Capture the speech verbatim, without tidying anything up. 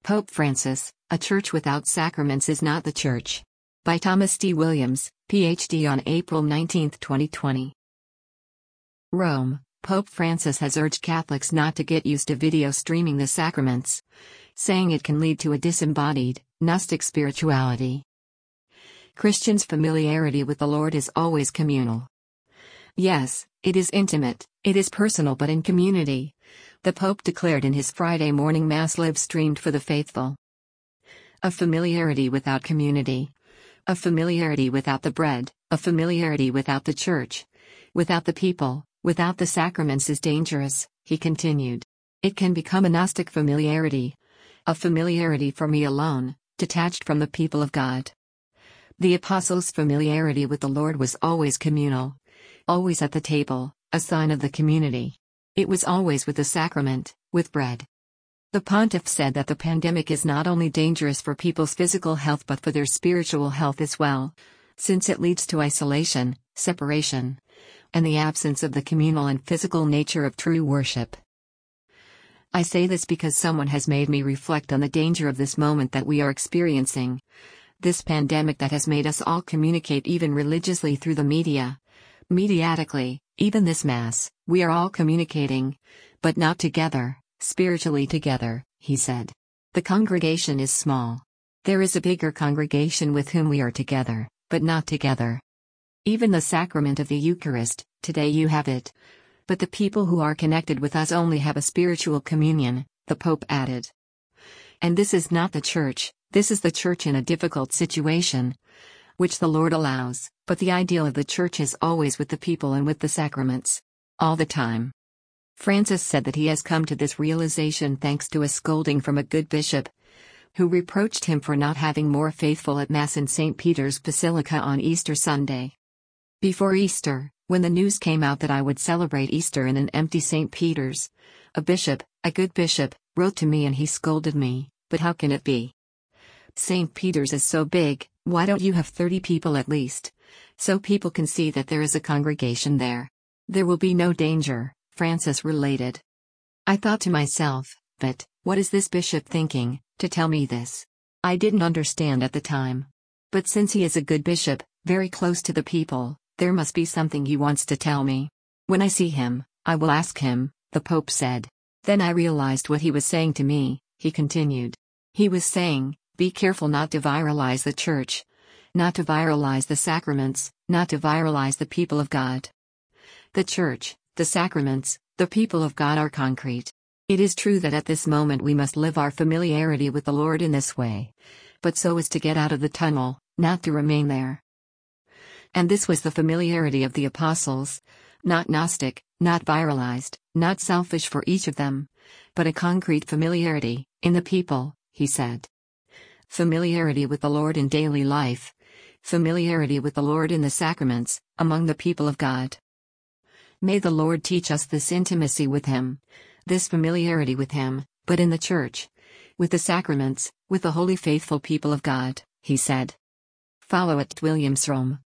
Pope Francis, A Church Without Sacraments is Not the Church. By Thomas D. Williams, P H D on April nineteenth, twenty twenty. Rome, Pope Francis has urged Catholics not to get used to video streaming the sacraments, saying it can lead to a disembodied, Gnostic spirituality. Christians' familiarity with the Lord is always communal. Yes, it is intimate, it is personal, but in community, the Pope declared in his Friday morning Mass live-streamed for the faithful. A familiarity without community. A familiarity without the bread, a familiarity without the church, without the people, without the sacraments is dangerous, he continued. It can become a Gnostic familiarity. A familiarity for me alone, detached from the people of God. The Apostles' familiarity with the Lord was always communal. Always at the table, a sign of the community. It was always with the sacrament, with bread. The pontiff said that the pandemic is not only dangerous for people's physical health but for their spiritual health as well, since it leads to isolation, separation, and the absence of the communal and physical nature of true worship. I say this because someone has made me reflect on the danger of this moment that we are experiencing. This pandemic that has made us all communicate even religiously through the media. Mediatically, even this Mass, we are all communicating, but not together, spiritually together, he said. The congregation is small. There is a bigger congregation with whom we are together, but not together. Even the sacrament of the Eucharist, today you have it. But the people who are connected with us only have a spiritual communion, the Pope added. And this is not the Church, this is the Church in a difficult situation, which the Lord allows, but the ideal of the Church is always with the people and with the sacraments. All the time. Francis said that he has come to this realization thanks to a scolding from a good bishop, who reproached him for not having more faithful at Mass in Saint Peter's Basilica on Easter Sunday. Before Easter, when the news came out that I would celebrate Easter in an empty Saint Peter's, a bishop, a good bishop, wrote to me and he scolded me, but how can it be? Saint Peter's is so big, why don't you have thirty people at least, so people can see that there is a congregation there? There will be no danger, Francis related. I thought to myself, but, what is this bishop thinking, to tell me this? I didn't understand at the time. But since he is a good bishop, very close to the people, there must be something he wants to tell me. When I see him, I will ask him, the Pope said. Then I realized what he was saying to me, he continued. He was saying, be careful not to viralize the Church, not to viralize the sacraments, not to viralize the people of God. The Church, the sacraments, the people of God are concrete. It is true that at this moment we must live our familiarity with the Lord in this way, but so as to get out of the tunnel, not to remain there. And this was the familiarity of the Apostles, not Gnostic, not viralized, not selfish for each of them, but a concrete familiarity, in the people, he said. Familiarity with the Lord in daily life. Familiarity with the Lord in the sacraments, among the people of God. May the Lord teach us this intimacy with Him, this familiarity with Him, but in the Church, with the sacraments, with the holy faithful people of God, he said. Follow at Williams Rome.